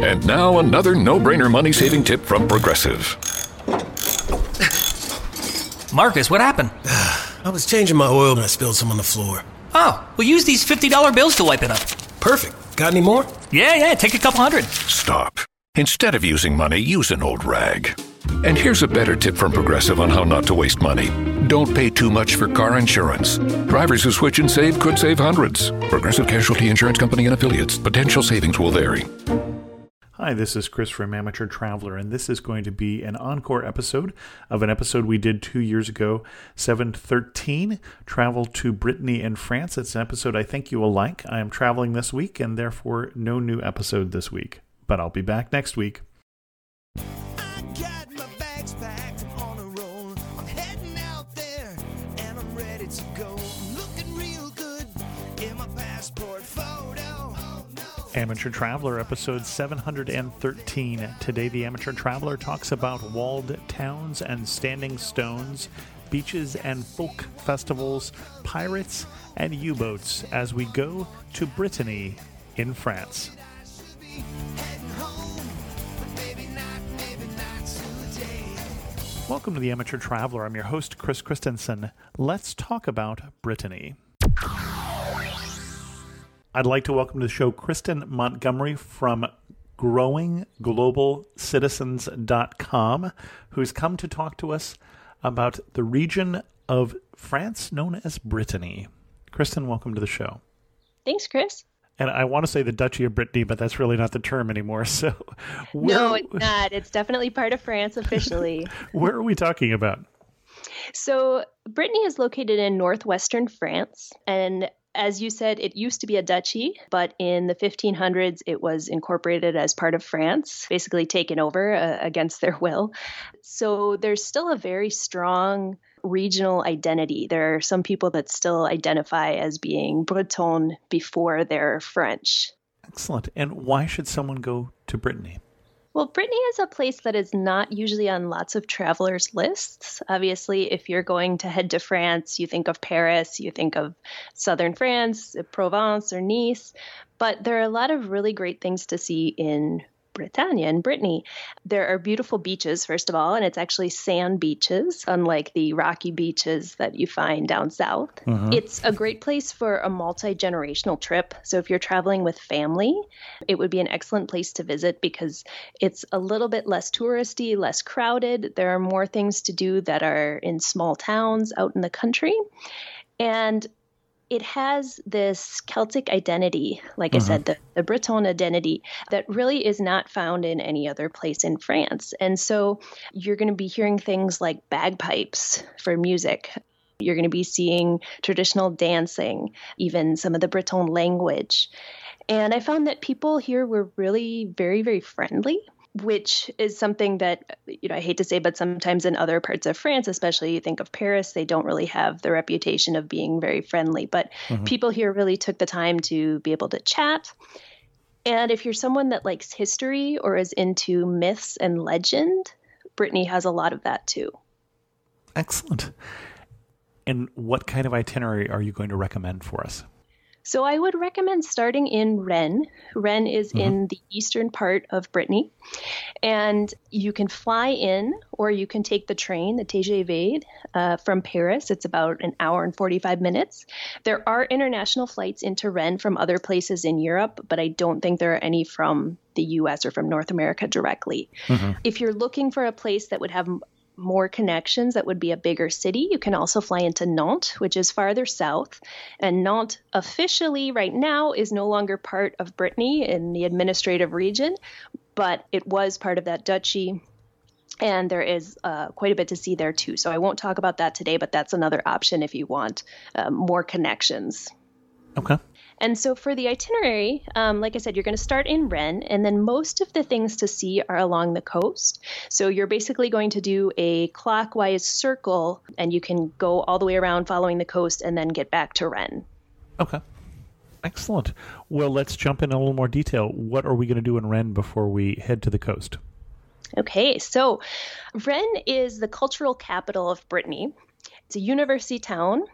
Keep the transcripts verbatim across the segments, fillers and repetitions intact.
And now another no-brainer money-saving tip from Progressive. Marcus, what happened? I was changing my oil and I spilled some on the floor. Oh, we'll use these fifty dollar bills to wipe it up. Perfect. Got any more? Yeah, yeah, take a couple hundred. Stop. Instead of using money, use an old rag. And here's a better tip from Progressive on how not to waste money. Don't pay too much for car insurance. Drivers who switch and save could save hundreds. Progressive Casualty Insurance Company and Affiliates. Potential savings will vary. Hi, this is Chris from Amateur Traveler, and this is going to be an encore episode of an episode we did two years ago, seven thirteen, Travel to Brittany in France. It's an episode I think you will like. I am traveling this week, and therefore no new episode this week. But I'll be back next week. I got my bags packed on a roll. I'm heading out there, and I'm ready to go. I'm looking real good in my passport photo. Oh, no. Amateur Traveler, episode seven thirteen. Today, the Amateur Traveler talks about walled towns and standing stones, beaches and folk festivals, pirates and U-boats as we go to Brittany in France. Welcome to the Amateur Traveler. I'm your host, Chris Christensen. Let's talk about Brittany. I'd like to welcome to the show Kristen Montgomery from growing global citizens dot com, who's come to talk to us about the region of France known as Brittany. Kristen, welcome to the show. Thanks, Chris. And I want to say the Duchy of Brittany, but that's really not the term anymore. So, where, no, it's not. It's definitely part of France officially. Where are we talking about? So, Brittany is located in northwestern France, and as you said, it used to be a duchy, but in the fifteen hundreds, it was incorporated as part of France, basically taken over uh, against their will. So there's still a very strong regional identity. There are some people that still identify as being Breton before they're French. Excellent. And why should someone go to Brittany? Well, Brittany is a place that is not usually on lots of travelers' lists. Obviously, if you're going to head to France, you think of Paris, you think of southern France, Provence, or Nice. But there are a lot of really great things to see in Bretagne and Brittany. There are beautiful beaches, first of all, and it's actually sand beaches, unlike the rocky beaches that you find down south. Mm-hmm. It's a great place for a multi-generational trip. So if you're traveling with family, it would be an excellent place to visit because it's a little bit less touristy, less crowded. There are more things to do that are in small towns out in the country. And it has this Celtic identity, like mm-hmm. I said, the, the Breton identity that really is not found in any other place in France. And so you're going to be hearing things like bagpipes for music. You're going to be seeing traditional dancing, even some of the Breton language. And I found that people here were really very, very friendly, which is something that, you know, I hate to say, but sometimes in other parts of France, especially you think of Paris, they don't really have the reputation of being very friendly. But mm-hmm. people here really took the time to be able to chat. And if you're someone that likes history or is into myths and legend, Brittany has a lot of that too. Excellent. And what kind of itinerary are you going to recommend for us? So I would recommend starting in Rennes. Rennes is mm-hmm. in the eastern part of Brittany. And you can fly in or you can take the train, the T G V, uh, from Paris. It's about an hour and forty-five minutes. There are international flights into Rennes from other places in Europe, but I don't think there are any from the U S or from North America directly. Mm-hmm. If you're looking for a place that would have more connections, that would be a bigger city, you can also fly into Nantes, which is farther south. And Nantes officially right now is no longer part of Brittany in the administrative region, but it was part of that duchy. And there is uh, quite a bit to see there too. So I won't talk about that today, but that's another option if you want uh, more connections. Okay. And so for the itinerary, um, like I said, you're going to start in Rennes, and then most of the things to see are along the coast. So you're basically going to do a clockwise circle, and you can go all the way around following the coast and then get back to Rennes. Okay. Excellent. Well, let's jump in a little more detail. What are we going to do in Rennes before we head to the coast? Okay, so Rennes is the cultural capital of Brittany. It's a university town.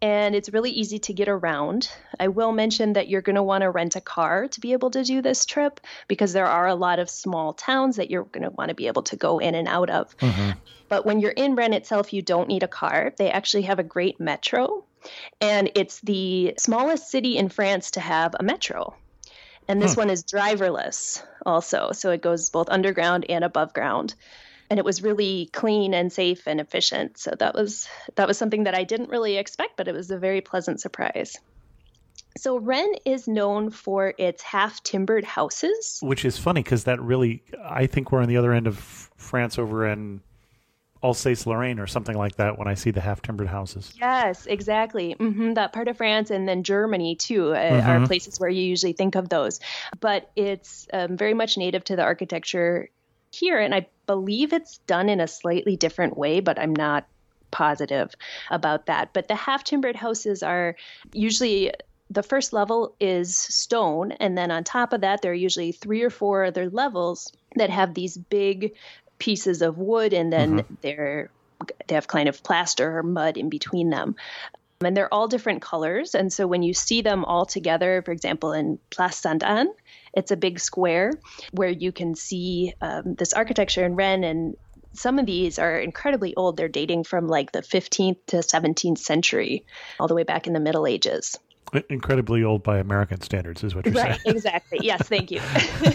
and it's really easy to get around. I will mention that you're going to want to rent a car to be able to do this trip because there are a lot of small towns that you're going to want to be able to go in and out of. Mm-hmm. But when you're in Rennes itself, you don't need a car. They actually have a great metro, and it's the smallest city in France to have a metro. And this hmm. one is driverless also, so it goes both underground and above ground. And it was really clean and safe and efficient. So that was that was something that I didn't really expect, but it was a very pleasant surprise. So Rennes is known for its half-timbered houses. Which is funny because that really, I think we're on the other end of France over in Alsace-Lorraine or something like that when I see the half-timbered houses. Yes, exactly. Mm-hmm. That part of France and then Germany, too, uh, mm-hmm. are places where you usually think of those. But it's um, very much native to the architecture here, and I believe it's done in a slightly different way, but I'm not positive about that. But the half-timbered houses are usually, the first level is stone, and then on top of that, there are usually three or four other levels that have these big pieces of wood, and then mm-hmm. they're they have kind of plaster or mud in between them. And they're all different colors. And so when you see them all together, for example, in Place Sainte-Anne, it's a big square where you can see um, this architecture in Rennes. And some of these are incredibly old. They're dating from like the fifteenth to seventeenth century, all the way back in the Middle Ages. Incredibly old by American standards is what you're right, saying. Right, exactly. Yes, thank you.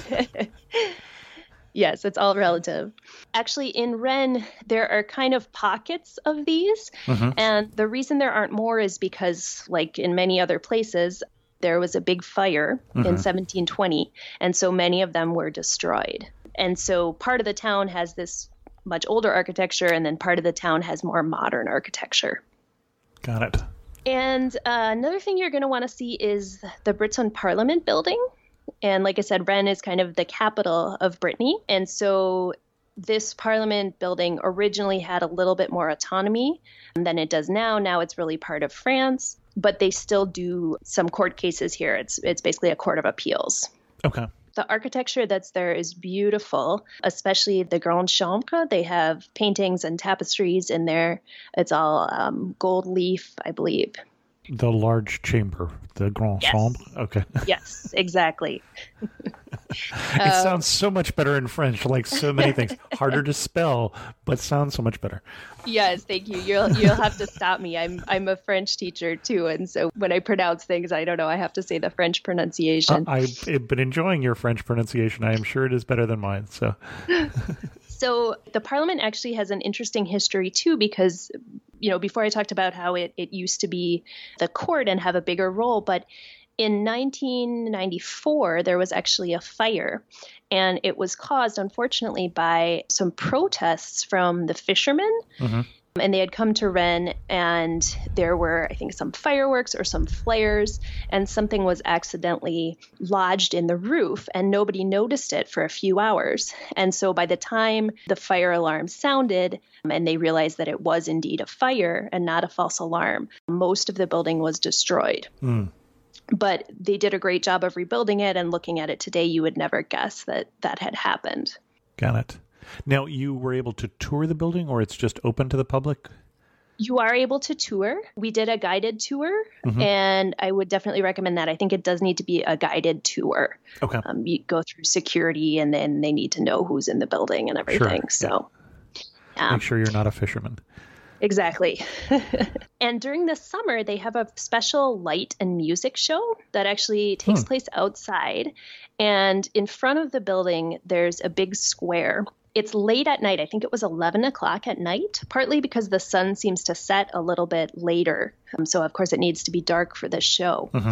Yes, it's all relative. Actually, in Rennes, there are kind of pockets of these. Mm-hmm. And the reason there aren't more is because, like in many other places, there was a big fire mm-hmm. in seventeen twenty. And so many of them were destroyed. And so part of the town has this much older architecture, and then part of the town has more modern architecture. Got it. And uh, another thing you're going to want to see is the Breton Parliament building. And like I said, Rennes is kind of the capital of Brittany. And so this parliament building originally had a little bit more autonomy than it does now. Now it's really part of France, but they still do some court cases here. It's it's basically a court of appeals. Okay. The architecture that's there is beautiful, especially the Grande Chambre. They have paintings and tapestries in there. It's all um, gold leaf, I believe. The large chamber, the Grand yes. Chambre? Okay. Yes, exactly. It uh, sounds so much better in French, like so many things. Harder to spell, but sounds so much better. Yes, thank you. You'll you'll have to stop me. I'm I'm a French teacher too, and so when I pronounce things, I don't know, I have to say the French pronunciation. Uh, I've been enjoying your French pronunciation. I am sure it is better than mine. So So the Parliament actually has an interesting history too, because, you know, before I talked about how it, it used to be the court and have a bigger role, but in nineteen ninety-four, there was actually a fire, and it was caused, unfortunately, by some protests from the fishermen. Mm-hmm. And they had come to Rennes, and there were, I think, some fireworks or some flares, and something was accidentally lodged in the roof, and nobody noticed it for a few hours. And so by the time the fire alarm sounded, and they realized that it was indeed a fire and not a false alarm, most of the building was destroyed. Mm. But they did a great job of rebuilding it, and looking at it today, you would never guess that that had happened. Got it. Now, you were able to tour the building, or it's just open to the public? You are able to tour. We did a guided tour, mm-hmm. and I would definitely recommend that. I think it does need to be a guided tour. Okay. Um, you go through security, and then they need to know who's in the building and everything. Sure. So, yeah. Make sure you're not a fisherman. Exactly. And during the summer, they have a special light and music show that actually takes hmm. place outside. And in front of the building, there's a big square. It's late at night. I think it was eleven o'clock at night, partly because the sun seems to set a little bit later. Um, so, of course, it needs to be dark for this show. Mm-hmm.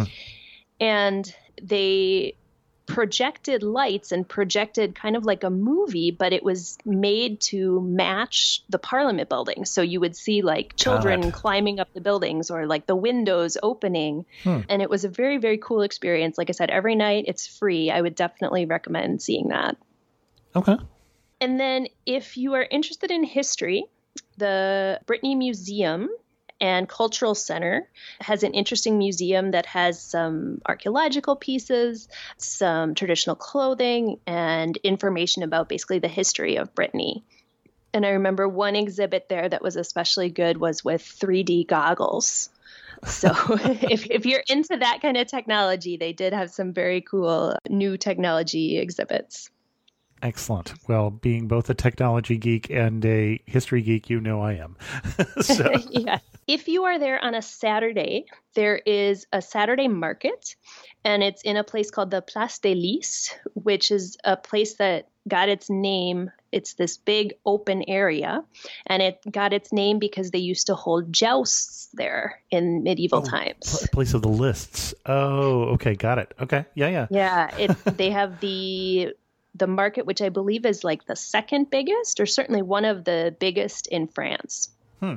And they projected lights and projected kind of like a movie, but it was made to match the Parliament building. So you would see like children God. climbing up the buildings, or like the windows opening. Hmm. And it was a very, very cool experience. Like I said, every night it's free. I would definitely recommend seeing that. Okay. And then if you are interested in history, the Brittany Museum and Cultural Center has an interesting museum that has some archaeological pieces, some traditional clothing, and information about basically the history of Brittany. And I remember one exhibit there that was especially good was with three D goggles. So if if you're into that kind of technology, they did have some very cool new technology exhibits. Excellent. Well, being both a technology geek and a history geek, you know I am. So. Yeah. If you are there on a Saturday, there is a Saturday market, and it's in a place called the Place des Lys, which is a place that got its name. It's this big open area, and it got its name because they used to hold jousts there in medieval oh, times. Pl- place of the lists. Oh, okay. Got it. Okay. Yeah, yeah. Yeah. It, they have the... the market, which I believe is like the second biggest, or certainly one of the biggest in France. Hmm.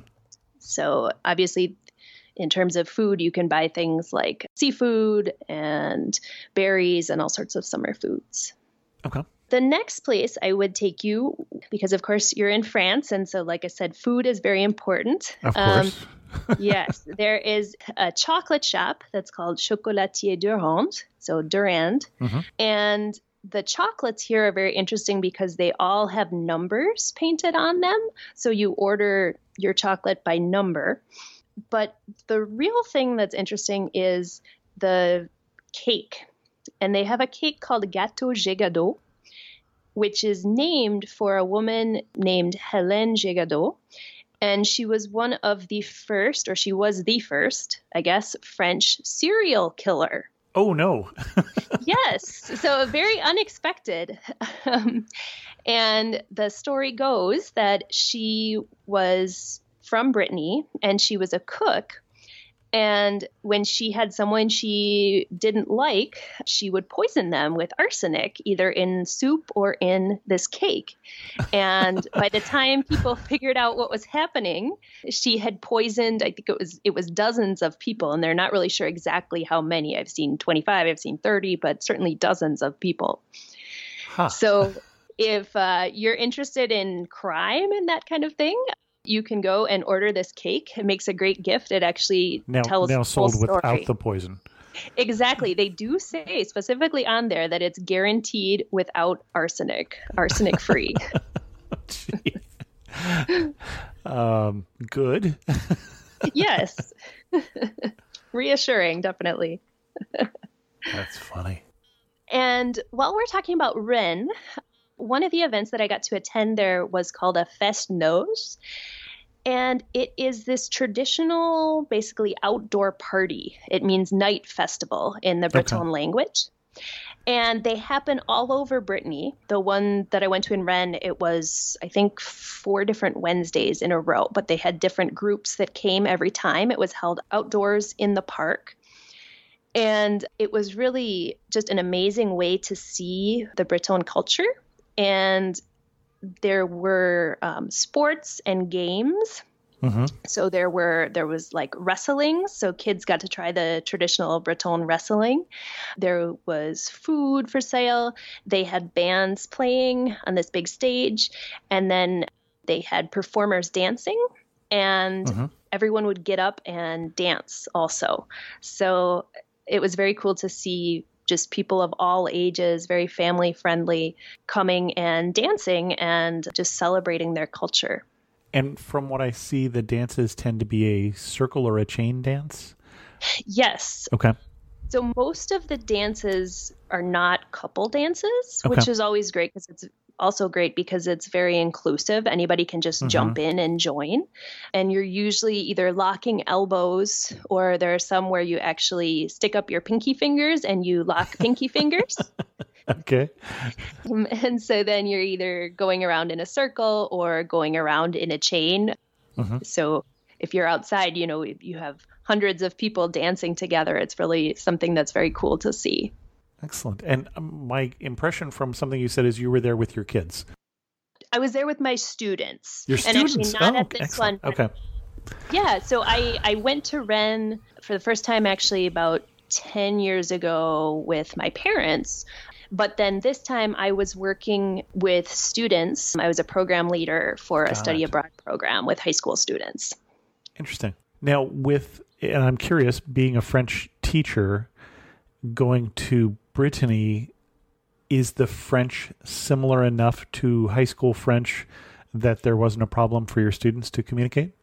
So obviously, in terms of food, you can buy things like seafood and berries and all sorts of summer foods. Okay. The next place I would take you, because of course you're in France, and so like I said, food is very important. Of course. Um, yes, there is a chocolate shop that's called Chocolatier Durand, so Durand, Mm-hmm. and the chocolates here are very interesting because they all have numbers painted on them. So you order your chocolate by number. But the real thing that's interesting is the cake. And they have a cake called Gâteau Gégodeau, which is named for a woman named Hélène Gégodeau. And she was one of the first, or she was the first, I guess, French serial killer. Oh, no. Yes. So very unexpected. Um, and the story goes that she was from Brittany and she was a cook. And when she had someone she didn't like, she would poison them with arsenic, either in soup or in this cake. And by the time people figured out what was happening, she had poisoned, I think it was it was dozens of people, and they're not really sure exactly how many. I've seen twenty-five, I've seen thirty, but certainly dozens of people. Huh. So if uh, you're interested in crime and that kind of thing, you can go and order this cake. It makes a great gift. It actually Now, tells now the sold whole story. without the poison. Exactly. They do say specifically on there that it's guaranteed without arsenic, arsenic free. um, good. Yes. Reassuring, definitely. That's funny. And while we're talking about Rennes, one of the events that I got to attend there was called a Fest Noz. And it is this traditional, basically outdoor party. It means night festival in the Breton Okay. language. And they happen all over Brittany. The one that I went to in Rennes, it was, I think, four different Wednesdays in a row. But they had different groups that came every time. It was held outdoors in the park. And it was really just an amazing way to see the Breton culture. And there were um, sports and games. Mm-hmm. So there were there was like wrestling. So kids got to try the traditional Breton wrestling. There was food for sale. They had bands playing on this big stage. And then they had performers dancing. And Mm-hmm. everyone would get up and dance also. So it was very cool to see just people of all ages, very family friendly, coming and dancing and just celebrating their culture. And from what I see, the dances tend to be a circle or a chain dance? Yes. Okay. So most of the dances are not couple dances, Okay. which is always great because it's also great because it's very inclusive. Anybody can just Mhm. jump in and join. And you're usually either locking elbows, or there are some where you actually stick up your pinky fingers and you lock pinky fingers. Okay. Um, And so then you're either going around in a circle or going around in a chain. Mhm. So if you're outside, you know, you have hundreds of people dancing together. It's really something that's very cool to see. Excellent. And um, my impression from something you said is you were there with your kids. I was there with my students. Your And actually students? not Oh, at this excellent. one. Okay. Yeah, so I, I went to Rennes for the first time actually about ten years ago with my parents. But then this time I was working with students. I was a program leader for a Got study it. abroad program with high school students. Interesting. Now, with, and I'm curious, being a French teacher, going to Brittany, is the French similar enough to high school French that there wasn't a problem for your students to communicate?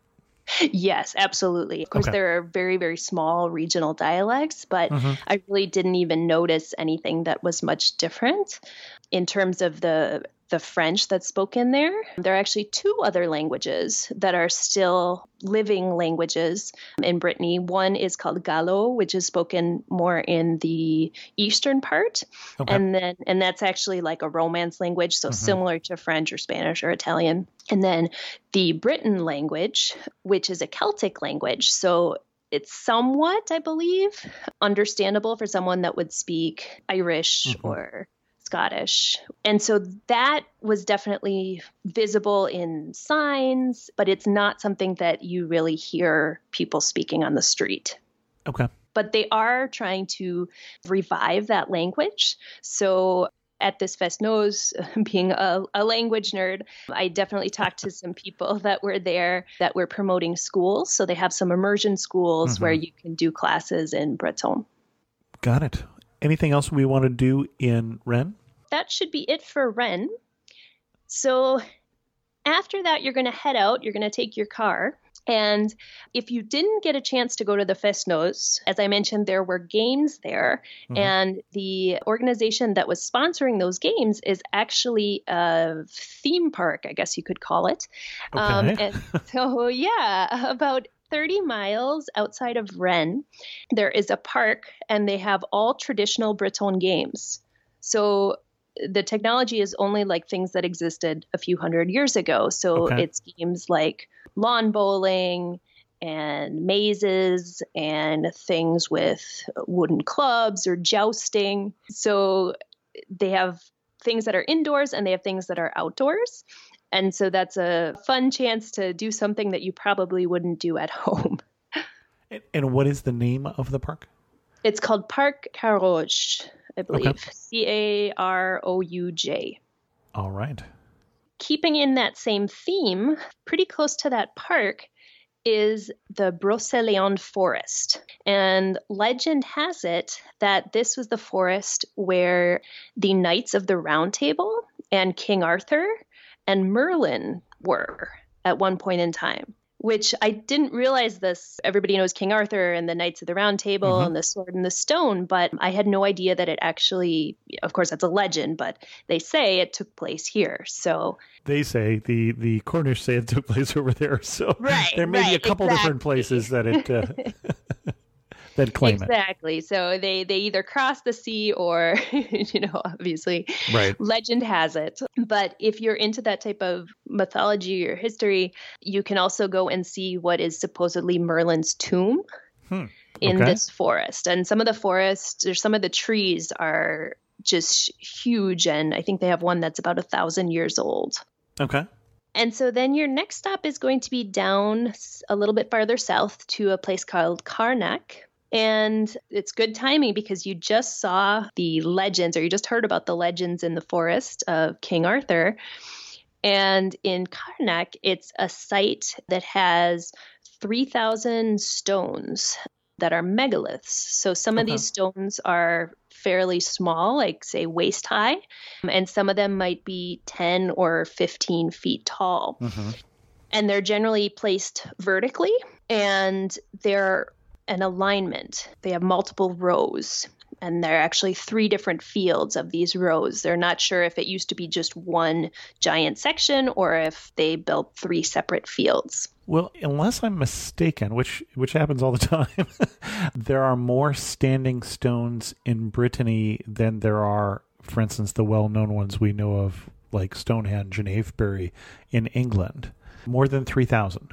Yes, absolutely. Of course, Okay. there are very, very small regional dialects, but Mm-hmm. I really didn't even notice anything that was much different in terms of the the French that's spoken there. There are actually two other languages that are still living languages in Brittany. One is called Gallo, which is spoken more in the eastern part. Okay. And then and that's actually like a Romance language, so similar to French or Spanish or Italian. And then the Briton language, which is a Celtic language. So it's somewhat, I believe, understandable for someone that would speak Irish or Scottish. And so that was definitely visible in signs, but it's not something that you really hear people speaking on the street. Okay. But they are trying to revive that language. So at this Fest-Noz, being a, a language nerd, I definitely talked to some people that were there that were promoting schools. So they have some immersion schools Mm-hmm. where you can do classes in Breton. Got it. Anything else we want to do in Rennes? That should be it for Rennes. So after that, you're going to head out. You're going to take your car. And if you didn't get a chance to go to the Fest-Noz, as I mentioned, there were games there. Mm-hmm. And the organization that was sponsoring those games is actually a theme park, I guess you could call it. Um, Okay. and so, yeah, about thirty miles outside of Rennes, there is a park, and they have all traditional Breton games. So the technology is only like things that existed a few hundred years ago. So Okay. it's games like lawn bowling and mazes and things with wooden clubs or jousting. So they have things that are indoors and they have things that are outdoors. And so that's a fun chance to do something that you probably wouldn't do at home. And, and what is the name of the park? It's called Parc Carouge, I believe. Okay. C A R O U J. All right. Keeping in that same theme, pretty close to that park is the Brocéliande Forest. And legend has it that this was the forest where the Knights of the Round Table and King Arthur and Merlin were at one point in time, which I didn't realize this. Everybody knows King Arthur and the Knights of the Round Table Mm-hmm. and the Sword and the Stone, but I had no idea that it actually, of course, that's a legend, but they say it took place here. So They say the the Cornish say it took place over there, so Right, there may be a right, couple different exactly. places that it uh, that claim exactly. So they, they either cross the sea or, you know, obviously Right. legend has it. But if you're into that type of mythology or history, you can also go and see what is supposedly Merlin's tomb in Okay. this forest. And some of the forests or some of the trees are just huge. And I think they have one that's about a thousand years old. it. Okay. And so then your next stop is going to be down s- a little bit farther south to a place called Carnac. And it's good timing because you just saw the legends, or you just heard about the legends in the forest of King Arthur. And in Carnac, it's a site that has three thousand stones that are megaliths. So some of Okay. these stones are fairly small, like say waist high, and some of them might be ten or fifteen feet tall. Mm-hmm. And they're generally placed vertically, and they're an alignment. They have multiple rows, and there are actually three different fields of these rows. They're not sure if it used to be just one giant section or if they built three separate fields. Well, unless I'm mistaken, which which happens all the time, there are more standing stones in Brittany than there are, for instance, the well-known ones we know of, like Stonehenge and Avebury in England. More than three thousand.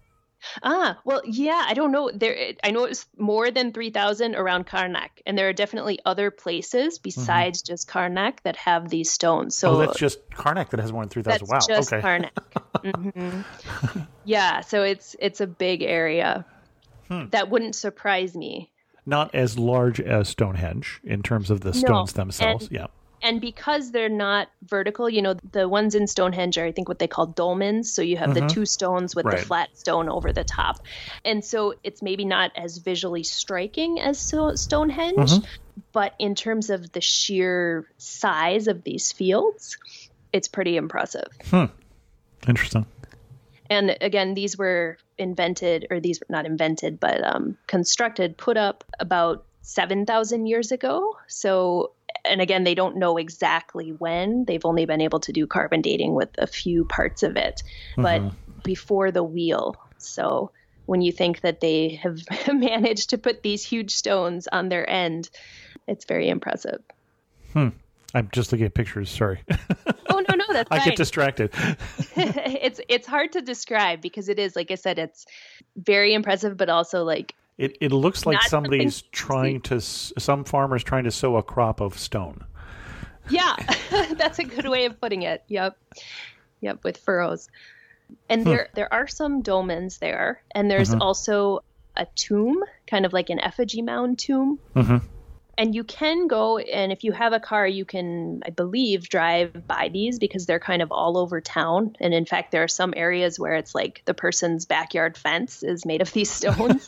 Ah, well, yeah, I don't know. There, I know it's more than three thousand around Carnac, and there are definitely other places besides just Carnac that have these stones. So Oh, that's just Carnac that has more than three thousand. That's Wow. just Okay. Carnac. hmm Yeah, so it's it's a big area. Hmm. That wouldn't surprise me. Not as large as Stonehenge in terms of the stones themselves. and- Yeah. And because they're not vertical, you know, the ones in Stonehenge are, I think, what they call dolmens. So you have the two stones with Right. the flat stone over the top. And so it's maybe not as visually striking as so- Stonehenge, but in terms of the sheer size of these fields, it's pretty impressive. Interesting. And again, these were invented, or these were not invented, but um, constructed, put up about seven thousand years ago. So, and again, they don't know exactly when. They've only been able to do carbon dating with a few parts of it, but mm-hmm. before the wheel. So when you think that they have managed to put these huge stones on their end, it's very impressive. Hmm. I'm just looking at pictures. Sorry. Oh, no, no, that's fine. I get distracted. it's it's hard to describe because it is, like I said, it's very impressive, but also like it, it looks like somebody's trying to, some farmer's trying to sow a crop of stone. Yeah, that's a good way of putting it. Yep. Yep, with furrows. And there hmm. there are some dolmens there, and there's mm-hmm. also a tomb, kind of like an effigy mound tomb. Mm-hmm. And you can go, and if you have a car, you can, I believe, drive by these because they're kind of all over town. And in fact, there are some areas where it's like the person's backyard fence is made of these stones.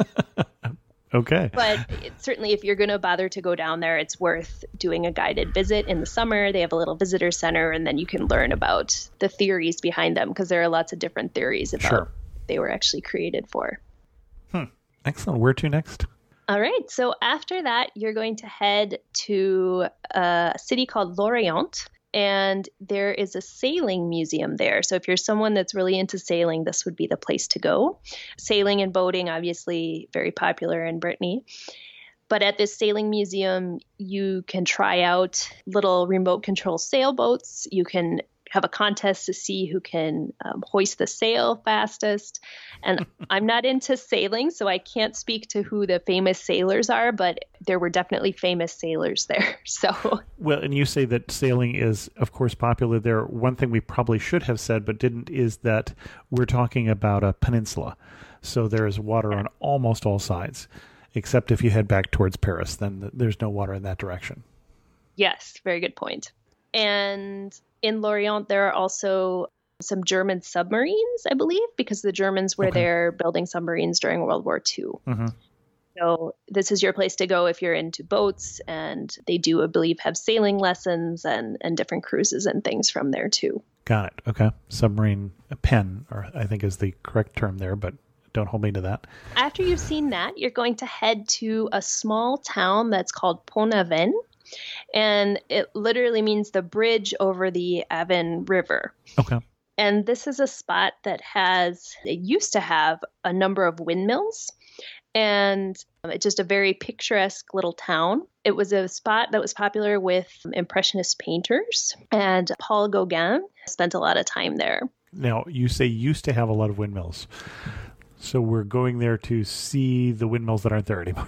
Okay. But it, certainly if you're going to bother to go down there, it's worth doing a guided visit in the summer. They have a little visitor center, and then you can learn about the theories behind them because there are lots of different theories about sure. what they were actually created for. Hmm. Excellent. Where to next? All right. So after that, you're going to head to a city called Lorient, and there is a sailing museum there. So if you're someone that's really into sailing, this would be the place to go. Sailing and boating, obviously very popular in Brittany. But at this sailing museum, you can try out little remote control sailboats. You can have a contest to see who can um, hoist the sail fastest. And I'm not into sailing, so I can't speak to who the famous sailors are, but there were definitely famous sailors there. So, well, and you say that sailing is, of course, popular there. One thing we probably should have said, but didn't, is that we're talking about a peninsula. So there is water on almost all sides, except if you head back towards Paris, then there's no water in that direction. Yes, very good point. And in Lorient, there are also some German submarines, I believe, because the Germans were okay. there building submarines during World War Two. Mm-hmm. So this is your place to go if you're into boats, and they do, I believe, have sailing lessons and, and different cruises and things from there too. Got it. Okay. Submarine pen, or I think is the correct term there, but don't hold me to that. After you've seen that, you're going to head to a small town that's called Pont-Aven. And it literally means the bridge over the Avon River. Okay. And this is a spot that has, it used to have a number of windmills. And it's just a very picturesque little town. It was a spot that was popular with Impressionist painters. And Paul Gauguin spent a lot of time there. Now, you say used to have a lot of windmills. So we're going there to see the windmills that aren't there anymore.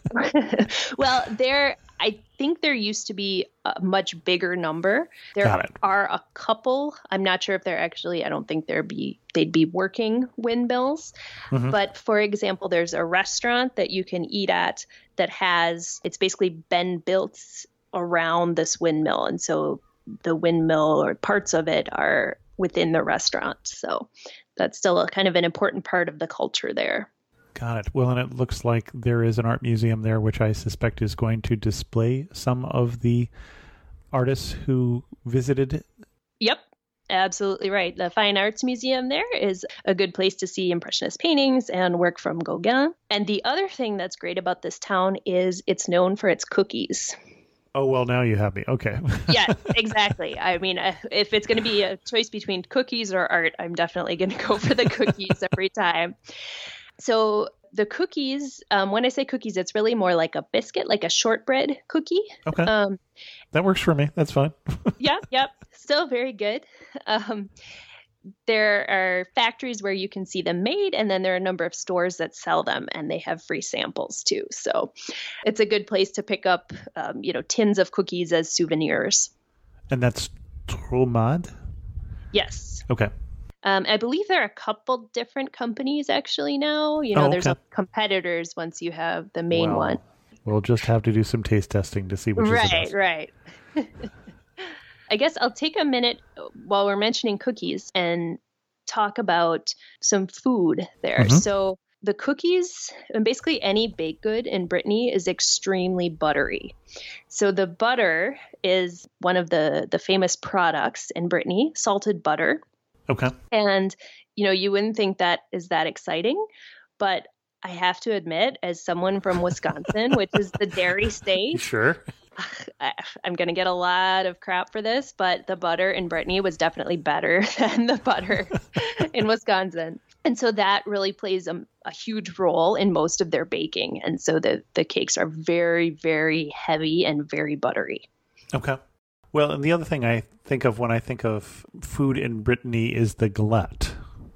Well, there, I think there used to be a much bigger number. There are a couple. I'm not sure if they're actually, I don't think they'd be, they'd be working windmills. Mm-hmm. But for example, there's a restaurant that you can eat at that has, it's basically been built around this windmill. And so the windmill or parts of it are within the restaurant. So that's still a kind of an important part of the culture there. Got it. Well, and it looks like there is an art museum there, which I suspect is going to display some of the artists who visited. Yep, absolutely right. The Fine Arts Museum there is a good place to see Impressionist paintings and work from Gauguin. And the other thing that's great about this town is it's known for its cookies. Oh, well, now you have me. Okay. Yes, exactly. I mean, if it's going to be a choice between cookies or art, I'm definitely going to go for the cookies every time. So the cookies, um, when I say cookies, it's really more like a biscuit, like a shortbread cookie. Okay. Um, that works for me. That's fine. yeah, yep. Still very good. Um, there are factories where you can see them made, and then there are a number of stores that sell them, and they have free samples too. So it's a good place to pick up, um, you know, tins of cookies as souvenirs. And that's Tromade? Yes. Okay. Um, I believe there are a couple different companies actually now. You know, oh, okay. there's a competitors once you have the main well, one. We'll just have to do some taste testing to see which right, is the best. Right, right. I guess I'll take a minute while we're mentioning cookies and talk about some food there. Mm-hmm. So the cookies, and basically any baked good in Brittany, is extremely buttery. So the butter is one of the, the famous products in Brittany, salted butter. Okay. And, you know, you wouldn't think that is that exciting, but I have to admit, as someone from Wisconsin, which is the dairy state, Sure. I, I'm going to get a lot of crap for this, but the butter in Brittany was definitely better than the butter in Wisconsin. And so that really plays a, a huge role in most of their baking. And so the, the cakes are very, very heavy and very buttery. Okay. Well, and the other thing I think of when I think of food in Brittany is the galette.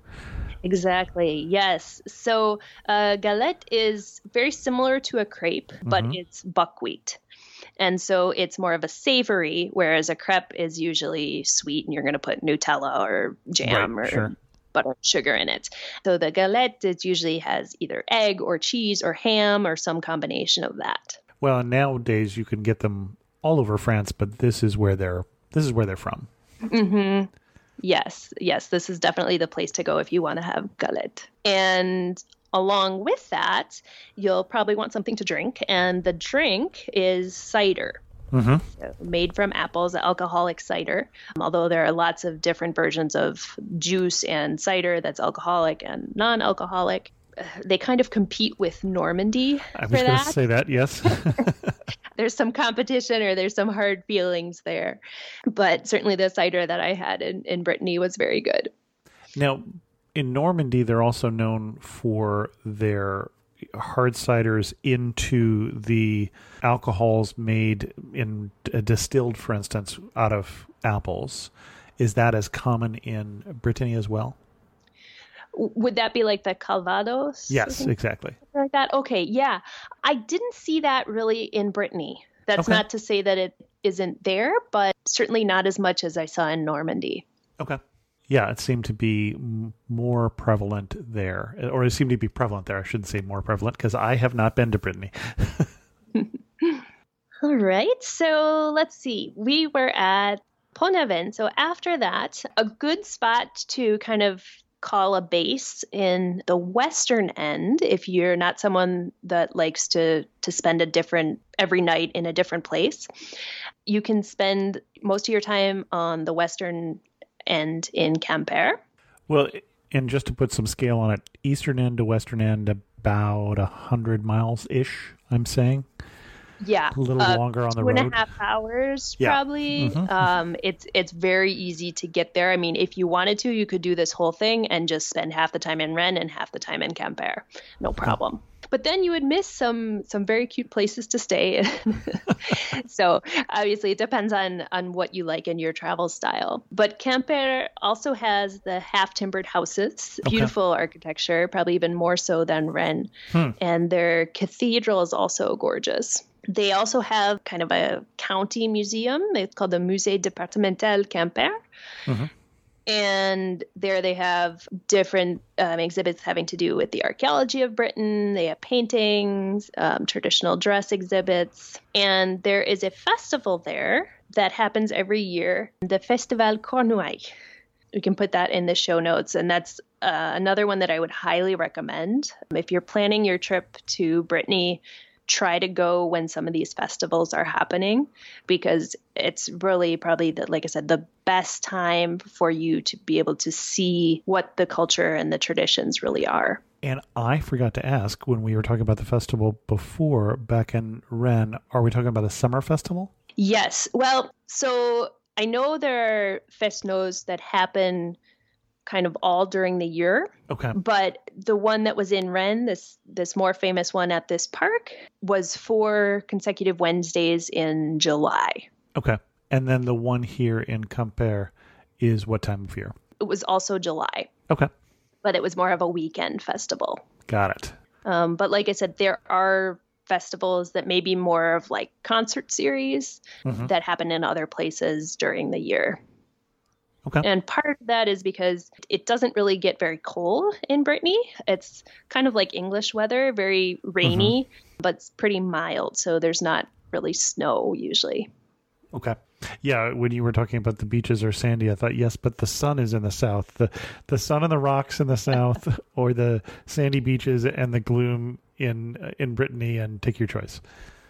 Exactly. Yes. So uh, galette is very similar to a crepe, but Mhm. it's buckwheat. And so it's more of a savory, whereas a crepe is usually sweet and you're going to put Nutella or jam Right, or sure. butter and sugar in it. So the galette, it usually has either egg or cheese or ham or some combination of that. Well, and nowadays you can get them all over France, but this is where they're this is where they're from. Mm-hmm. Yes, yes, this is definitely the place to go if you want to have galette. And along with that, you'll probably want something to drink, and the drink is cider. Mm-hmm. So made from apples, alcoholic cider. Um, although there are lots of different versions of juice and cider that's alcoholic and non-alcoholic. Uh, They kind of compete with Normandy I for was going to that. say that, yes. There's some competition or there's some hard feelings there. But certainly the cider that I had in, in Brittany was very good. Now, in Normandy, they're also known for their hard ciders into the alcohols made in uh, distilled, for instance, out of apples. Is that as common in Brittany as well? W- Would that be like the Calvados? Yes, exactly. Something like that? Okay, yeah. I didn't see that really in Brittany. That's Okay. not to say that it isn't there, but certainly not as much as I saw in Normandy. Okay. Yeah, it seemed to be m- more prevalent there, or it seemed to be prevalent there. I shouldn't say more prevalent because I have not been to Brittany. All right, so let's see. We were at Pont-Aven. So after that, a good spot to kind of call a base in the western end, if you're not someone that likes to to spend a different every night in a different place, you can spend most of your time on the western end in Quimper. Well, and just to put some scale on it, eastern end to western end, about a hundred miles ish. I'm saying. Yeah, A little uh, longer on the two and road. a half hours Yeah. probably. Mhm. Um, it's it's very easy to get there. I mean, if you wanted to, you could do this whole thing and just spend half the time in Rennes and half the time in Quimper, no problem. But then you would miss some some very cute places to stay. So obviously, it depends on on what you like in your travel style. But Quimper also has the half timbered houses, Okay. beautiful architecture, probably even more so than Rennes, Hmm. and their cathedral is also gorgeous. They also have kind of a county museum. It's called the Musée Départemental Quimper. Mhm. And there they have different um, exhibits having to do with the archaeology of Britain. They have paintings, um, traditional dress exhibits. And there is a festival there that happens every year, the Festival Cornouaille. We can put that in the show notes. And that's uh, another one that I would highly recommend. If you're planning your trip to Brittany, try to go when some of these festivals are happening, because it's really probably, the, like I said, the best time for you to be able to see what the culture and the traditions really are. And I forgot to ask when we were talking about the festival before, back in Rennes, are we talking about a summer festival? Yes. Well, so I know there are fest-noz that happen kind of all during the year. Okay. But the one that was in Rennes, this this more famous one at this park, was four consecutive Wednesdays in July. Okay. And then the one here in Quimper is what time of year? It was also July, Okay. but it was more of a weekend festival. Got it. Um, but like I said, there are festivals that may be more of like concert series Mhm. that happen in other places during the year. Okay. And part of that is because it doesn't really get very cold in Brittany. It's kind of like English weather, very rainy, but it's pretty mild. So there's not really snow usually. Okay. Yeah, when you were talking about the beaches are sandy, I thought, yes, but the sun is in the south. The the sun and the rocks in the south, or the sandy beaches and the gloom in in Brittany, and take your choice.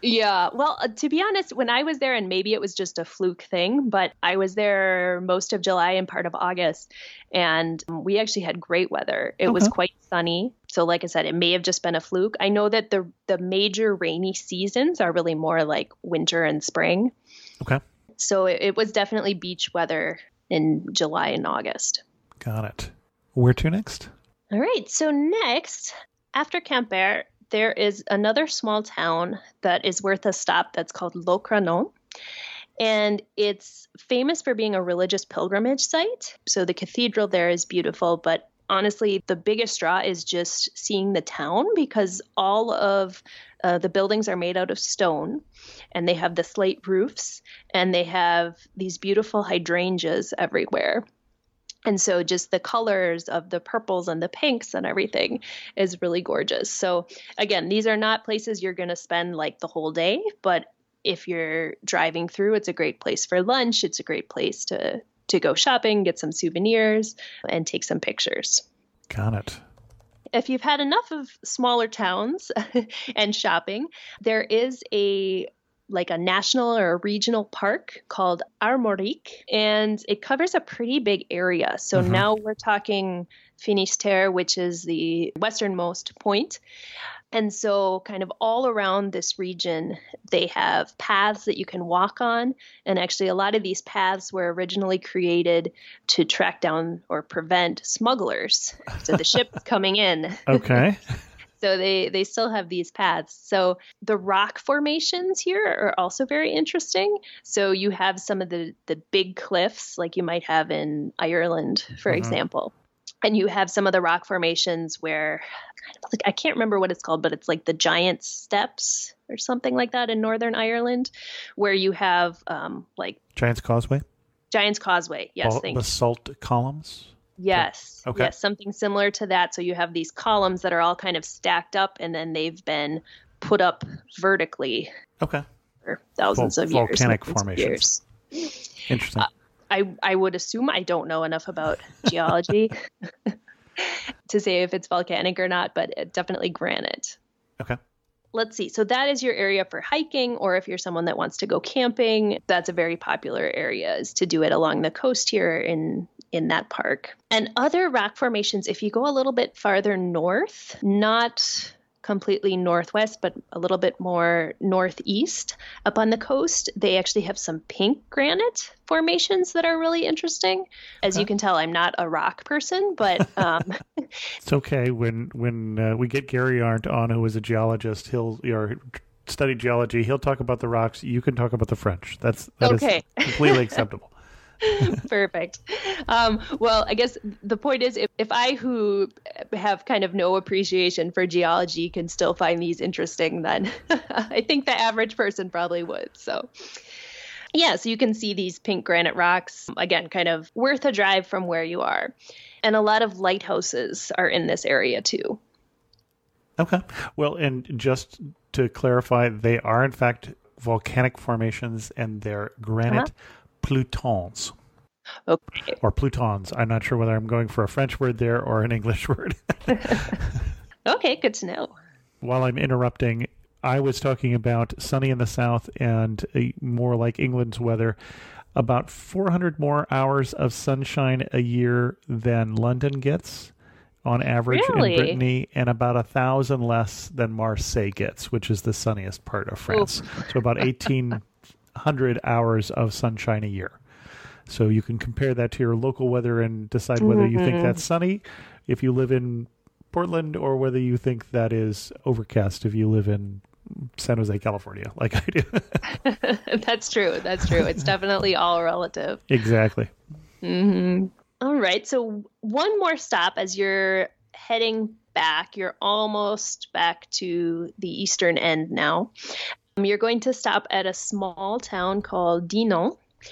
Yeah. Well, uh, to be honest, when I was there, and maybe it was just a fluke thing, but I was there most of July and part of August, and um, we actually had great weather. It was Okay. quite sunny. So like I said, it may have just been a fluke. I know that the the major rainy seasons are really more like winter and spring. Okay. So it, it was definitely beach weather in July and August. Got it. Where to next? All right. So next, after Quimper, there is another small town that is worth a stop that's called Locronan. And it's famous for being a religious pilgrimage site. So the cathedral there is beautiful, but honestly, the biggest draw is just seeing the town because all of uh, the buildings are made out of stone and they have the slate roofs and they have these beautiful hydrangeas everywhere. And so just the colors of the purples and the pinks and everything is really gorgeous. So again, these are not places you're going to spend like the whole day, but if you're driving through, it's a great place for lunch. It's a great place to, to go shopping, get some souvenirs, and take some pictures. Got it. If you've had enough of smaller towns and shopping, there is a like a national or a regional park called Armorique, and it covers a pretty big area. So Mhm. now we're talking Finistère, which is the westernmost point. And so kind of all around this region, they have paths that you can walk on. And actually, a lot of these paths were originally created to track down or prevent smugglers. So the ships coming in. Okay. So they, they still have these paths. So the rock formations here are also very interesting. So you have some of the, the big cliffs like you might have in Ireland, for Mhm. example. And you have some of the rock formations where kind of like, I can't remember what it's called, but it's like the Giant Steps or something like that in Northern Ireland, where you have um, like Giant's Causeway? Giant's Causeway. Yes, Bal- thank you. basalt columns? Yes. Okay. Yes, something similar to that. So you have these columns that are all kind of stacked up and then they've been put up vertically Okay. for thousands Vol- of years. volcanic millions of formations. years. Interesting. I, I would assume I don't know enough about geology to say if it's volcanic or not, but it, definitely granite. Okay. Let's see. So that is your area for hiking, or if you're someone that wants to go camping, that's a very popular area, is to do it along the coast here in in that park. And other rock formations, if you go a little bit farther north, not completely northwest, but a little bit more northeast up on the coast, they actually have some pink granite formations that are really interesting. As Okay. you can tell, I'm not a rock person, but um, It's okay. When when uh, we get Gary Arndt on, who is a geologist, he'll or studied geology. He'll talk about the rocks. You can talk about the French. That's that is Okay. completely acceptable. Perfect. Um, well, I guess the point is, if, if I, who have kind of no appreciation for geology, can still find these interesting, then I think the average person probably would. So, yeah, so you can see these pink granite rocks, again, kind of worth a drive from where you are. And a lot of lighthouses are in this area too. Okay. Well, and just to clarify, they are in fact volcanic formations, and they're granite plutons. Okay. Or plutons. I'm not sure whether I'm going for a French word there or an English word. Okay, good to know. While I'm interrupting, I was talking about sunny in the south and a, more like England's weather, about four hundred more hours of sunshine a year than London gets on average Really? in Brittany, and about a thousand less than Marseille gets, which is the sunniest part of France. So about eighteen hundred hours of sunshine a year. So you can compare that to your local weather and decide whether you think that's sunny if you live in Portland, or whether you think that is overcast if you live in San Jose, California, like I do. That's true. That's true. It's definitely all relative. Exactly. Mm-hmm. All right. So one more stop as you're heading back. You're almost back to the eastern end now. Um, you're going to stop at a small town called Dinan.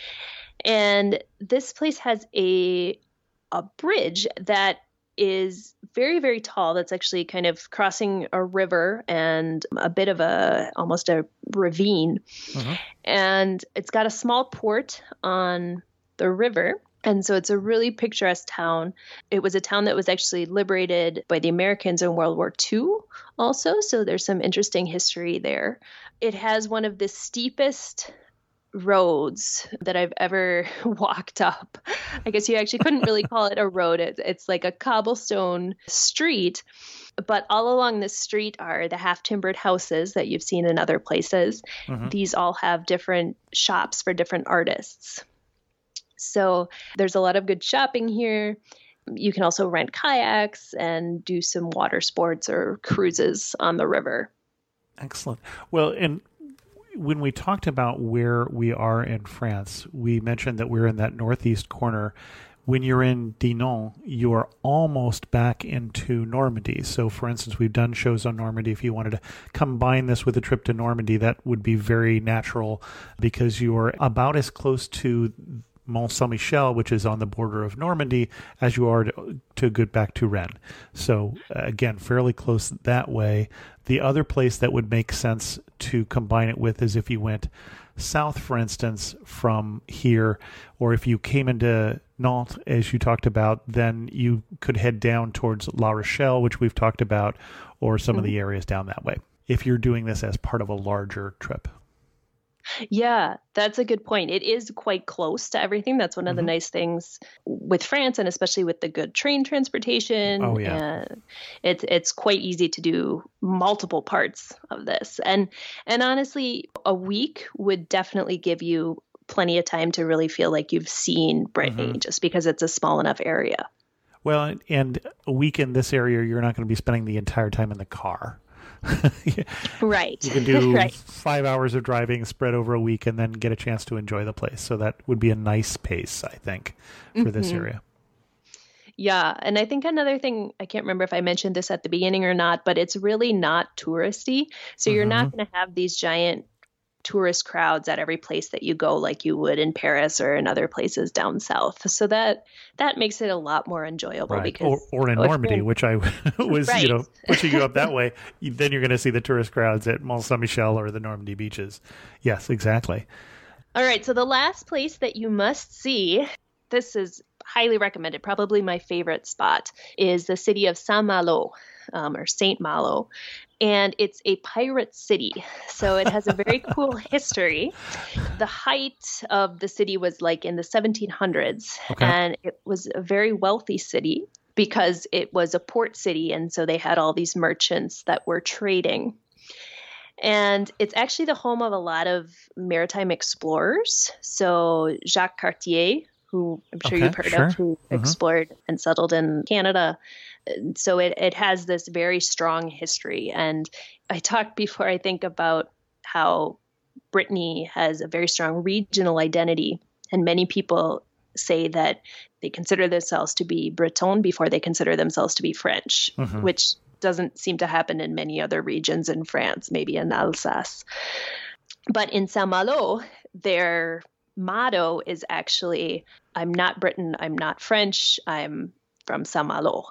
And this place has a a bridge that is very, very tall. That's actually kind of crossing a river and a bit of a, almost a ravine. Uh-huh. And it's got a small port on the river. And so it's a really picturesque town. It was a town that was actually liberated by the Americans in World War Two also. So there's some interesting history there. It has one of the steepest roads that I've ever walked up. I guess you actually couldn't really call it a road. It, it's like a cobblestone street. But all along this street are the half-timbered houses that you've seen in other places. Mm-hmm. These all have different shops for different artists. So there's a lot of good shopping here. You can also rent kayaks and do some water sports or cruises on the river. Excellent. Well, and when we talked about where we are in France, we mentioned that we're in that northeast corner. When you're in Dinant, you are almost back into Normandy. So, for instance, we've done shows on Normandy. If you wanted to combine this with a trip to Normandy, that would be very natural because you're about as close to Mont Saint-Michel, which is on the border of Normandy, as you are to, to get back to Rennes. So, uh, again, fairly close that way. The other place that would make sense to combine it with is if you went south, for instance, from here, or if you came into Nantes, as you talked about, then you could head down towards La Rochelle, which we've talked about, or some mm-hmm. of the areas down that way, if you're doing this as part of a larger trip. Yeah, that's a good point. It is quite close to everything. That's one of mm-hmm. the nice things with France, and especially with the good train transportation. Oh, yeah. Uh, it's it's quite easy to do multiple parts of this. And and honestly, a week would definitely give you plenty of time to really feel like you've seen Brittany, mm-hmm. just because it's a small enough area. Well, and a week in this area, you're not going to be spending the entire time in the car. Right. You can do right. five hours of driving spread over a week and then get a chance to enjoy the place. So that would be a nice pace, I think, for mm-hmm. this area. Yeah. And I think another thing, I can't remember if I mentioned this at the beginning or not, but it's really not touristy. So mm-hmm. you're not going to have these giant tourist crowds at every place that you go like you would in Paris or in other places down south. So that that makes it a lot more enjoyable. Right. because Or, or in Normandy, which I was right. you know pushing you up that way, then you're going to see the tourist crowds at Mont Saint-Michel or the Normandy beaches. Yes, exactly. All right, so the last place that you must see, this is highly recommended, probably my favorite spot, is the city of Saint-Malo, um, or Saint Malo. And it's a pirate city. So it has a very cool history. The height of the city was like in the seventeen hundreds. Okay. And it was a very wealthy city because it was a port city. And so they had all these merchants that were trading. And it's actually the home of a lot of maritime explorers. So Jacques Cartier, who I'm sure okay, you've heard sure. of, who mm-hmm. explored and settled in Canada. So it, it has this very strong history. And I talked before, I think, about how Brittany has a very strong regional identity. And many people say that they consider themselves to be Breton before they consider themselves to be French, mm-hmm. which doesn't seem to happen in many other regions in France, maybe in Alsace. But in Saint-Malo, their motto is actually, I'm not Briton, I'm not French, I'm from Saint-Malo.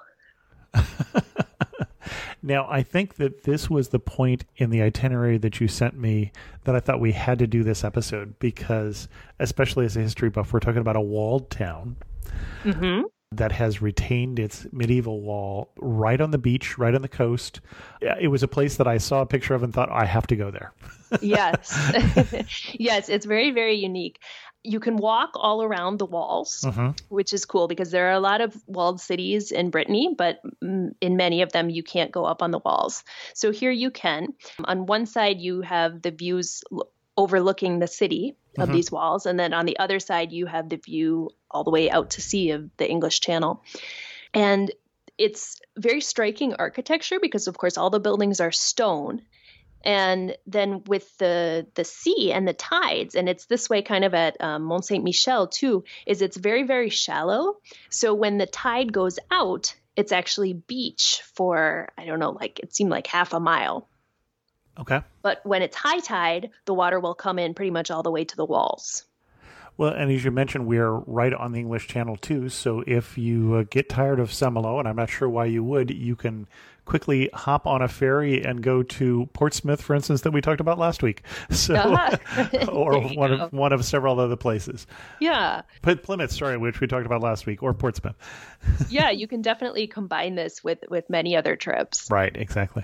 Now, I think that this was the point in the itinerary that you sent me that I thought we had to do this episode because, especially as a history buff, we're talking about a walled town mm-hmm. that has retained its medieval wall right on the beach, right on the coast. It was a place that I saw a picture of and thought, I have to go there. Yes. Yes, it's very, very unique. You can walk all around the walls, mm-hmm. which is cool because there are a lot of walled cities in Brittany, but in many of them, you can't go up on the walls. So here you can. On one side, you have the views overlooking the city of mm-hmm. these walls. And then on the other side, you have the view all the way out to sea of the English Channel. And it's very striking architecture because, of course, all the buildings are stone. And then with the the sea and the tides, and it's this way kind of at um, Mont Saint-Michel too, is it's very, very shallow. So when the tide goes out, it's actually beach for, I don't know, like it seemed like half a mile. Okay. But when it's high tide, the water will come in pretty much all the way to the walls. Well, and as you mentioned, we're right on the English Channel too. So if you uh, get tired of Saint-Malo, and I'm not sure why you would, you can quickly hop on a ferry and go to Portsmouth, for instance, that we talked about last week. So, Uh-huh. or There you one go. of one of several other places. Yeah. But Plymouth, sorry, which we talked about last week, or Portsmouth. Yeah, you can definitely combine this with, with many other trips. Right, exactly.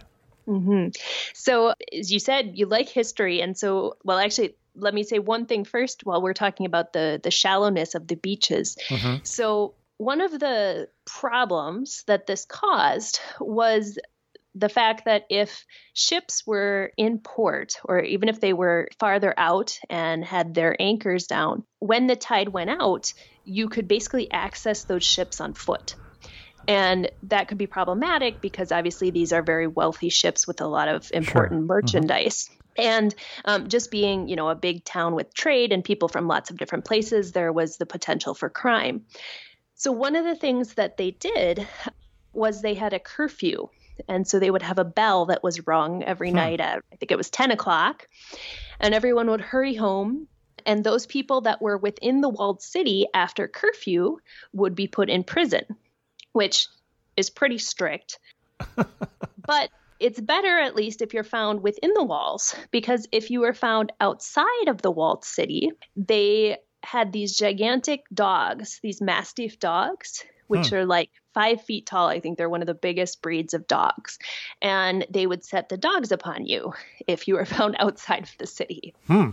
So, as you said, you like history. And so, well, actually, let me say one thing first while we're talking about the, the shallowness of the beaches. So, one of the problems that this caused was the fact that if ships were in port, or even if they were farther out and had their anchors down, when the tide went out, you could basically access those ships on foot. And that could be problematic because obviously these are very wealthy ships with a lot of important merchandise. And um, just being, you know, a big town with trade and people from lots of different places, there was the potential for crime. So one of the things that they did was they had a curfew. And so they would have a bell that was rung every night at, I think it was ten o'clock. And everyone would hurry home. And those people that were within the walled city after curfew would be put in prison, which is pretty strict. But it's better, at least, if you're found within the walls, because if you were found outside of the walled city, they had these gigantic dogs, these Mastiff dogs, which are like five feet tall. I think they're one of the biggest breeds of dogs. And they would set the dogs upon you if you were found outside of the city.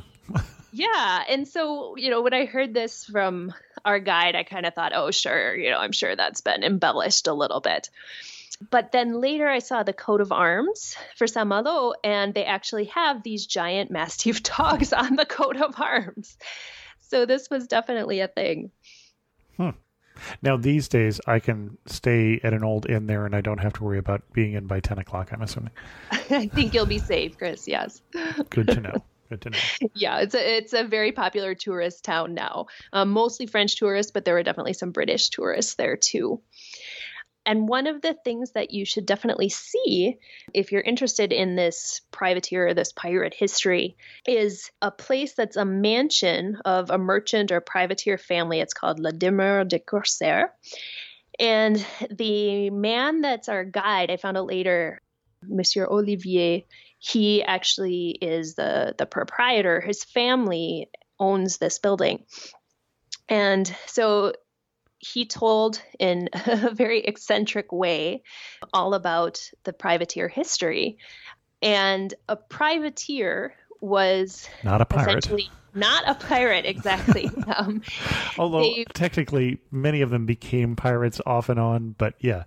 Yeah. And so, you know, when I heard this from our guide, I kind of thought, oh, sure, you know, I'm sure that's been embellished a little bit. But then later I saw the coat of arms for Saint-Malo, and they actually have these giant Mastiff dogs on the coat of arms. So this was definitely a thing. Now, these days, I can stay at an old inn there, and I don't have to worry about being in by ten o'clock, I'm assuming. I think you'll be safe, Chris. Yes. Good to know. Good to know. Yeah, it's a it's a very popular tourist town now. Um, mostly French tourists, but there were definitely some British tourists there too. And one of the things that you should definitely see if you're interested in this privateer or this pirate history is a place that's a mansion of a merchant or privateer family. It's called La Demeure de Corsaire. And the man that's our guide, I found out later, Monsieur Olivier, he actually is the, the proprietor. His family owns this building. And so he told in a very eccentric way all about the privateer history. And a privateer was Not a pirate. essentially not a pirate, exactly. um, Although, they- technically, many of them became pirates off and on, but yeah.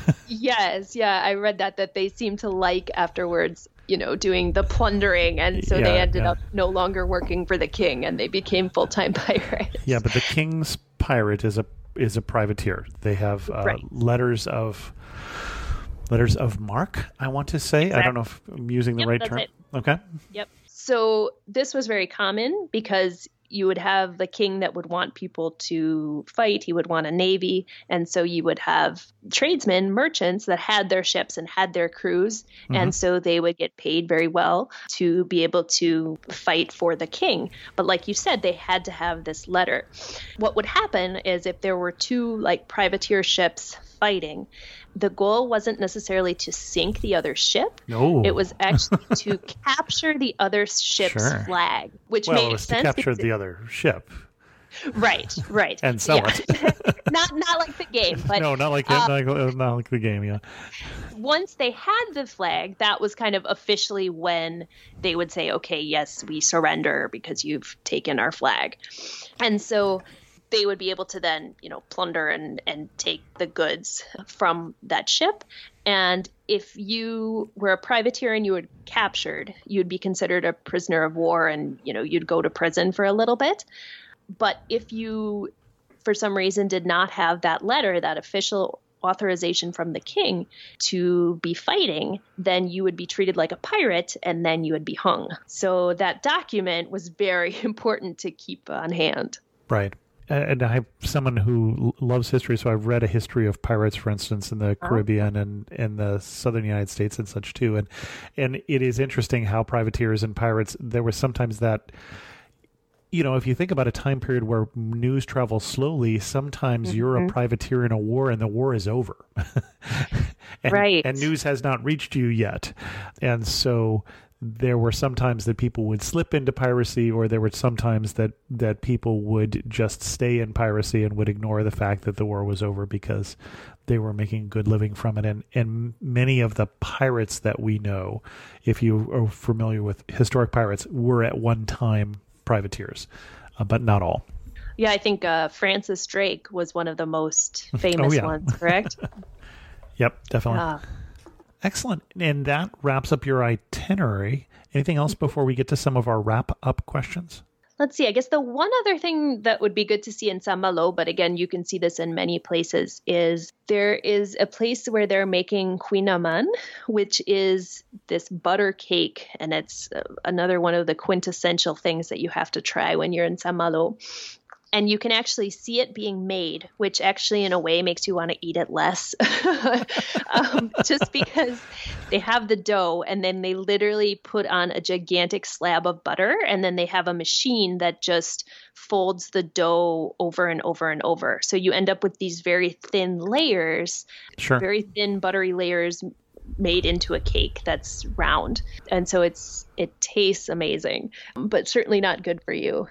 Yes, yeah, I read that, that they seemed to like afterwards, you know, doing the plundering. And so Yeah, they ended yeah. up no longer working for the king and they became full-time pirates. Yeah, but the king's pirate is a is a privateer. They have uh, Right. letters of letters of marque, I want to say. I don't know if I'm using the Yep, right that's term. it. Okay. Yep. So this was very common because you would have the king that would want people to fight. He would want a navy. And so you would have tradesmen, merchants that had their ships and had their crews. And so they would get paid very well to be able to fight for the king. But like you said, they had to have this letter. What would happen is if there were two like privateer ships fighting, the goal wasn't necessarily to sink the other ship. No. It was actually to capture the other ship's Sure. flag, which Well, makes it was to sense. capture because the other ship it- right, right, and sell Yeah. it. not not like the game, but no, not like, uh, not, like not like the game, yeah. once they had the flag, that was kind of officially when they would say, okay, yes, we surrender because you've taken our flag. And so they would be able to then, you know, plunder and, and take the goods from that ship. And if you were a privateer and you were captured, you'd be considered a prisoner of war and, you know, you'd go to prison for a little bit. But if you, for some reason, did not have that letter, that official authorization from the king to be fighting, then you would be treated like a pirate and then you would be hung. So that document was very important to keep on hand. Right. And I have someone who l- loves history, so I've read a history of pirates, for instance, in the Caribbean and in the southern United States and such too. And and it is interesting how privateers and pirates, there was sometimes that, you know, if you think about a time period where news travels slowly, sometimes you're a privateer in a war and the war is over. and, Right. and news has not reached you yet. And so there were some times that people would slip into piracy, or there were some times that, that people would just stay in piracy and would ignore the fact that the war was over because they were making a good living from it. And, and many of the pirates that we know, if you are familiar with historic pirates, were at one time privateers, uh, but not all. Yeah, I think uh, Francis Drake was one of the most famous Oh, yeah. ones, correct? Yep, definitely. Yeah. Excellent. And that wraps up your itinerary. Anything else before we get to some of our wrap-up questions? Let's see. I guess the one other thing that would be good to see in Saint-Malo, but again, you can see this in many places, is there is a place where they're making quinaman, which is this butter cake. And it's uh, another one of the quintessential things that you have to try when you're in Saint-Malo. And you can actually see it being made, which actually in a way makes you want to eat it less. um, just because they have the dough and then they literally put on a gigantic slab of butter, and then they have a machine that just folds the dough over and over and over. So you end up with these very thin layers, Sure. very thin buttery layers made into a cake that's round. And so it's it tastes amazing, but certainly not good for you.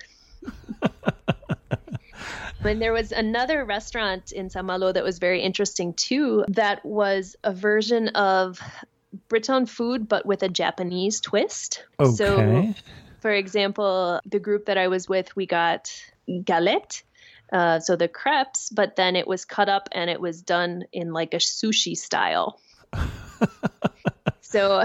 And there was another restaurant in Saint-Malo that was very interesting too, that was a version of Breton food, but with a Japanese twist. Okay. So, for example, the group that I was with, we got galette, uh, so the crepes, but then it was cut up and it was done in like a sushi style. So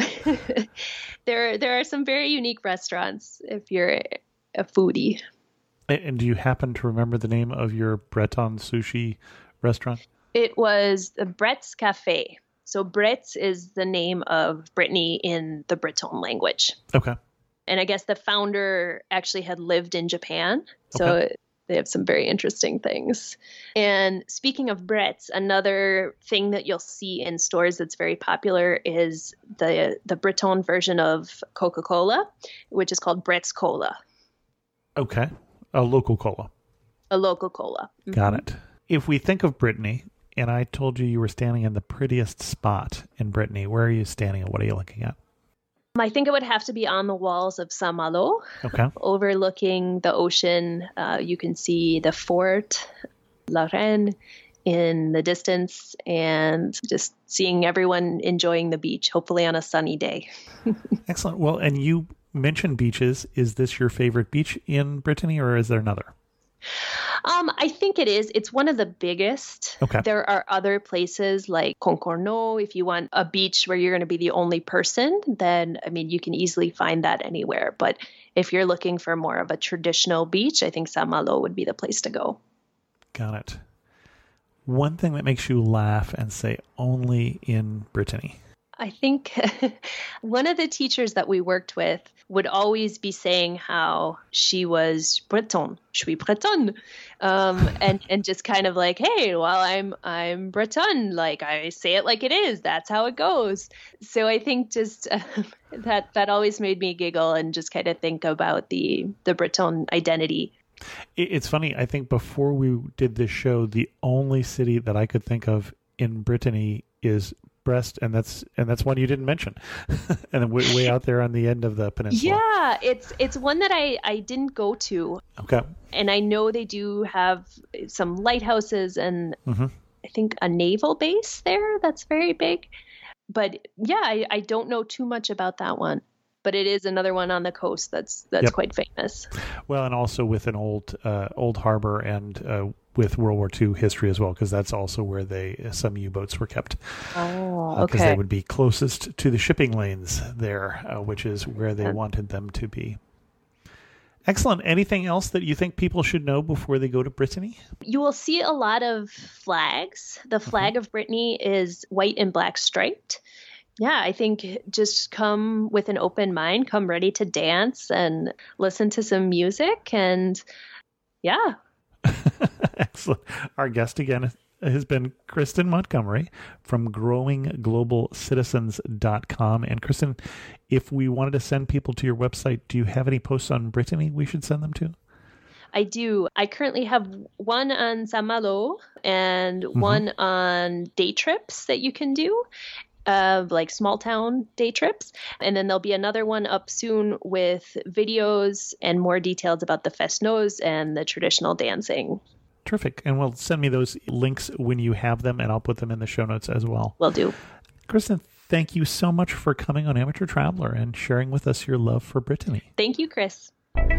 there, there are some very unique restaurants if you're a foodie. And do you happen to remember the name of your Breton sushi restaurant? It was the Brett's Cafe. So Brett's is the name of Brittany in the Breton language. Okay. And I guess the founder actually had lived in Japan. So Okay. they have some very interesting things. And speaking of Brett's, another thing that you'll see in stores that's very popular is the, the Breton version of Coca-Cola, which is called Brett's Cola. Okay. A local cola. A local cola. Got it. If we think of Brittany, and I told you you were standing in the prettiest spot in Brittany, where are you standing and what are you looking at? I think it would have to be on the walls of Saint-Malo, Okay. overlooking the ocean. Uh, you can see the fort, La Reine, in the distance, and just seeing everyone enjoying the beach, hopefully on a sunny day. Excellent. Well, and you mentioned beaches. Is this your favorite beach in Brittany, or is there another? Um, I think it is. It's one of the biggest. Okay. There are other places like Concorneau. If you want a beach where you're going to be the only person, then, I mean, you can easily find that anywhere. But if you're looking for more of a traditional beach, I think Saint-Malo would be the place to go. Got it. One thing that makes you laugh and say only in Brittany. I think one of the teachers that we worked with would always be saying how she was Breton, je suis Breton, um, and and just kind of like, hey, well, I'm I'm Breton, like I say it like it is. That's how it goes. So I think just uh, that that always made me giggle and just kind of think about the the Breton identity. It's funny. I think before we did this show, the only city that I could think of in Brittany is Brest, and that's and that's one you didn't mention, and then way, way out there on the end of the peninsula. Yeah, it's it's one that I, I didn't go to, Okay. and I know they do have some lighthouses and Mm-hmm. I think a naval base there that's very big. But yeah, I, I don't know too much about that one. But it is another one on the coast that's that's Yep. quite famous. Well, and also with an old uh, old harbor and uh, with World War Two history as well, because that's also where they some U-boats were kept. Oh, Because okay. they would be closest to the shipping lanes there, uh, which is where they Yeah. wanted them to be. Excellent. Anything else that you think people should know before they go to Brittany? You will see a lot of flags. The flag of Brittany is white and black striped. Yeah, I think just come with an open mind, come ready to dance and listen to some music. And yeah, Excellent. Our guest again has been Kristen Montgomery from growing global citizens dot com. And Kristen, if we wanted to send people to your website, do you have any posts on Brittany we should send them to? I do. I currently have one on Saint-Malo and mm-hmm. one on day trips that you can do, uh, like small town day trips. And then there'll be another one up soon with videos and more details about the Fest-Noz and the traditional dancing. Terrific. And well, send me those links when you have them, and I'll put them in the show notes as well. Will do. Kristen, thank you so much for coming on Amateur Traveler and sharing with us your love for Brittany. Thank you, Chris.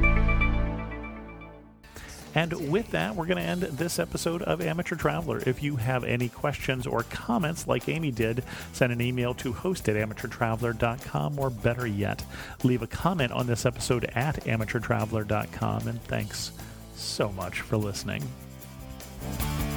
And with that, we're going to end this episode of Amateur Traveler. If you have any questions or comments like Amy did, send an email to host at amateur traveler dot com, or better yet, leave a comment on this episode at amateur traveler dot com. And thanks so much for listening.